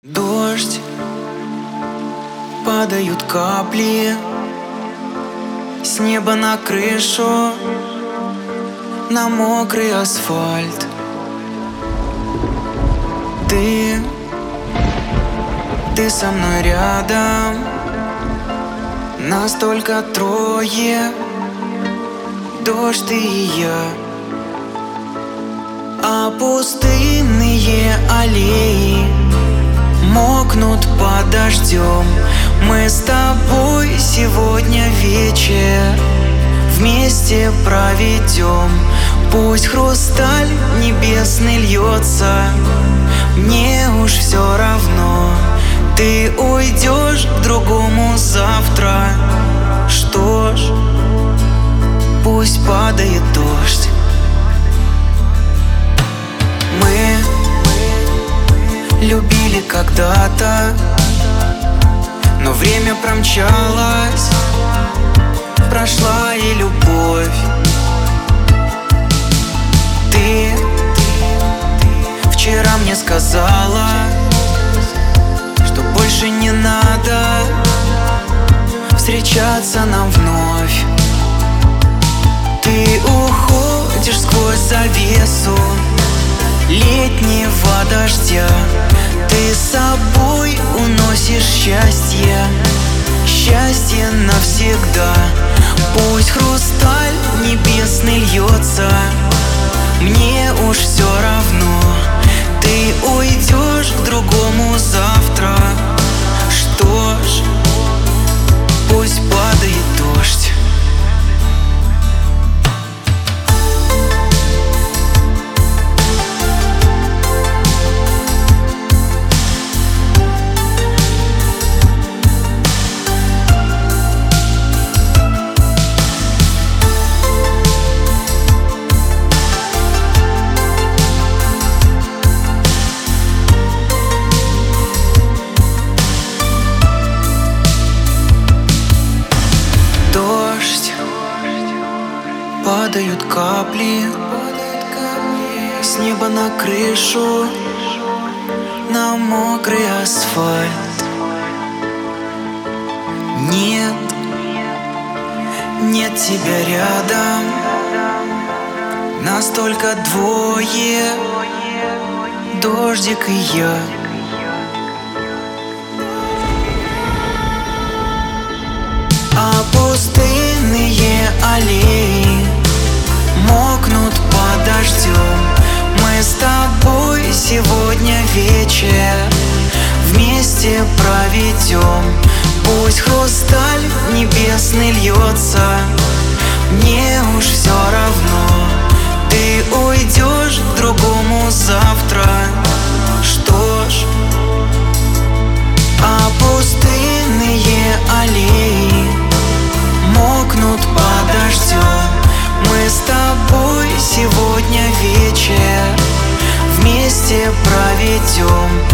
Дождь, падают капли с неба на крышу, на мокрый асфальт. Ты со мной рядом, нас только трое, дождь, ты и я. А пустынные аллеи мокнут под дождем. Мы с тобой сегодня вечер вместе проведем. Пусть хрусталь небесный льется, мне уж все равно. Ты уйдешь к другому завтра, что ж, пусть падает дождь. Мы любили когда-то, но время промчалось, прошла и любовь. Ты вчера мне сказала, что больше не надо встречаться нам вновь. Ты уходишь сквозь завесу летнего дождя. Ты с собой уносишь счастье, счастье навсегда. Пусть хрусталь небесный льется, мне уж все равно. Ты уйдешь к другому завтра, что ж, пусть падает дождь. Падают капли с неба на крышу, на мокрый асфальт. Нет, нет тебя рядом, нас только двое, дождик и я. А пустынные аллеи мокнут под дождем. Мы с тобой сегодня вечер вместе проведем. Пусть хрусталь небесный льется, мне уж все равно. Ты уйдешь к другому завтра, что ж, а пустынные аллеи мокнут под дождем. Мы с тобой сегодня вечер вместе проведем.